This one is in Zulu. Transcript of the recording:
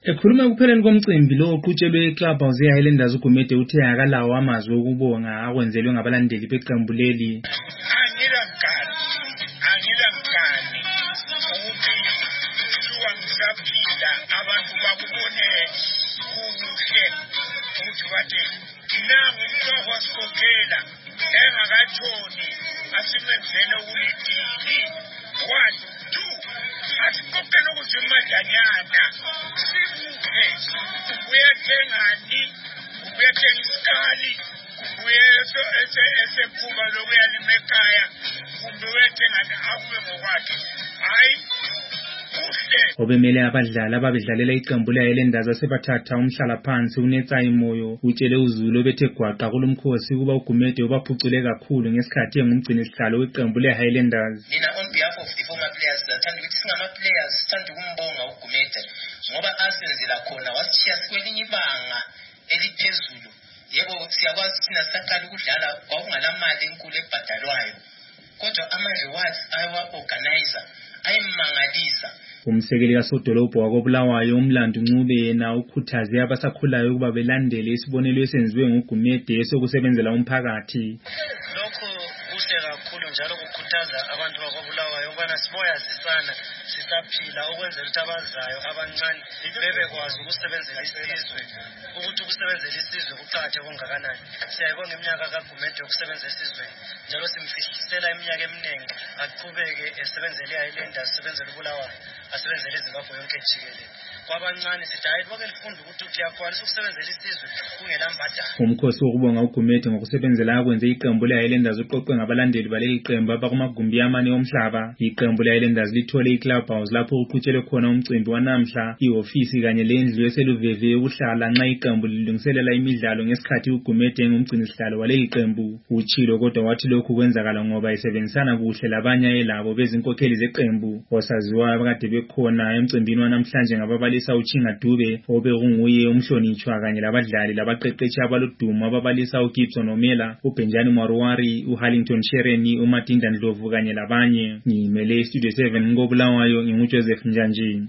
Ekhuluma ekupheleni komcimbi lo oqhutshelwe eClubhouse eHighlanders uGumede uthe akalawo amazwi okubonga akwenzelwe ngabalandeli beqembu leli. Abantu bakubone kuhle ukuthi bathi nangu umuntu wasikhokhela engakathoni asimenzele ukulidini 1 2 asikhokhela ukuthi imadanyana sibuke ubuyethengani ubuyethenga isikali ubuyesephuba lokuyalima ekhaya kumbe uyethengani akube ngokwakhe hayi obemele abadlali ababedlalela iqembu leHighlanders asebathatha umhlala phansi uNetsayi Moyo utshele uZulu obethe gwaqa kulomkhosi kuba uGumede ubaphucule kakhulu ngesikhathi engumgcini sihlalo weqembu leHighlanders. Mina on behalf of the former players thanda ukuthi singama players sithanda ukumbonga uGumede ngoba asenzela khona wasishiya kwelinye ibanga eliphezulu. Yebo siyakwazi thina saqala ukudlala kwakungalamali enkulu ebhadalwayo kodwa ama rewards ayiwa organizer ayimangalisa. Umsekeli kaSodolobho wakoBulawayo uMlando Ncube yena ukhuthaze abasakhulayo ukuba belandele isibonelo esenziwe nguGumede sokusebenzela umphakathi. Lokho kuhle kakhulu njalo ukukhuthaza abantu bakoBulawayo ubana siboyazisana sisaphila ukwenzela ukuthi abazayo abancane bebekwazi ukusebenzela isizwe ukuthi ukusebenzela isizwe kuqhatheke kangakanani. Siyayibonga iminyaka kaGumede yokusebenzela isizwe njalo simfihlisela iminyaka eminingi aqhubeke esebenzela iHighlanders esebenzela uBulawayo asebenzele iZimbabwe yonke jikelele. Kwabancane sithi hayi bonke lifunde ukuthi uyakwanisa ukusebenzela isizwe kungela mbadalo. Umkhosi wokubonga uGumede ngokusebenzela akwenze iqembu leHighlanders uqoqwe ngabalandeli baleli qembu abakumagumbi amane omhlaba. Iqembu leHighlanders lithole iClubhouse lapho uqhutshelwe khona umcimbi wanamhla, ihofisi kanye lendlu eseluveve yokuhlala nxa iqembu lilungiselela imidlalo ngesikhathi uGumede engumgcini sihlalo waleli qembu. Uchilo kodwa wathi lokhu kwenzakala ngoba esebenzisana kuhle labanye ayelabo bezinkokheli zeqembu. Osaziwayo abakade bekhona emcimbini wanamhlanje ngababalisa uChinga Dube obekunguye umhlonitshwa kanye labadlali labaqeqeshi abaludumo ababalisa uGibson Omela, uBenjani Maruwari, uHarlington Shereni, uMatinda Ndlovu kanye labanye. Ngimele iStudio 7 ngoBulawayo nginguJoseph Njanjini.